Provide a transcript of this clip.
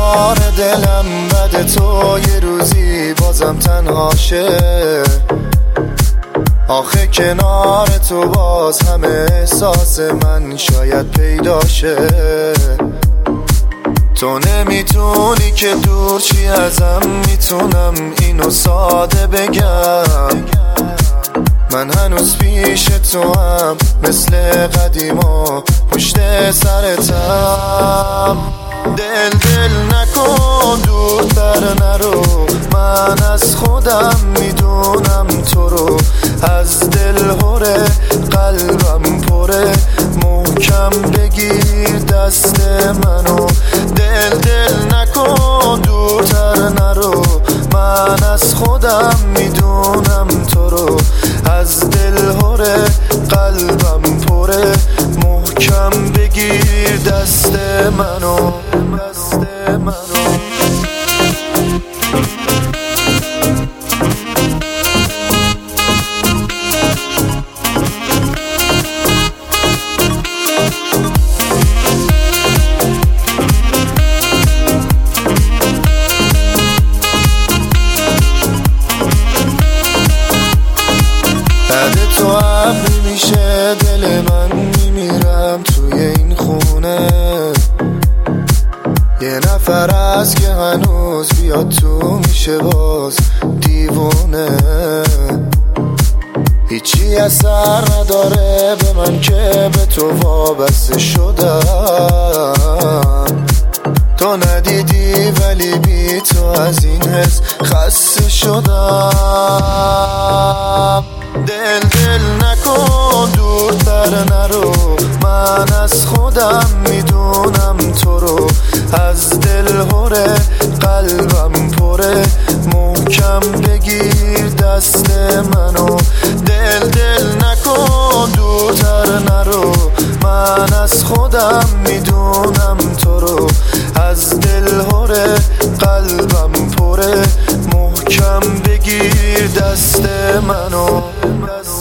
کنار دلم بده تو یه روزی بازم تنهاشه. آخه کنار تو باز همه احساس من شاید پیداشه. تو نمیتونی که دور چی ازم، میتونم اینو ساده بگم. من هنوز پیش تو هم مثل قدیما پشت سرتم. دل نکن دورتر نرو، من از خودم میدونم تو رو. از دل هره قلبم پره، محکم بگیر دست منو. دل نکن دورتر نرو، من از خودم میدونم تو رو. از دل هره قلبم پره، محکم بگیر دست منو. بعد تو ابری میشه دل من، میمیرم توی این خونه. یه نفر از که هنوز بیاد تو میشه باز دیوونه. هیچی اثر نداره به من که به تو وابسته شدم. تو ندیدی ولی بی تو از این حس خسته شدم. دل نکن دورتر نرو، من از خودم میدونم تو رو. از دل هره قلبم پره، محکم بگیر دست منو. دل نکن دورتر نرو، من از خودم میدونم تو رو. از دل هره قلبم پره، محکم بگیر دست منو.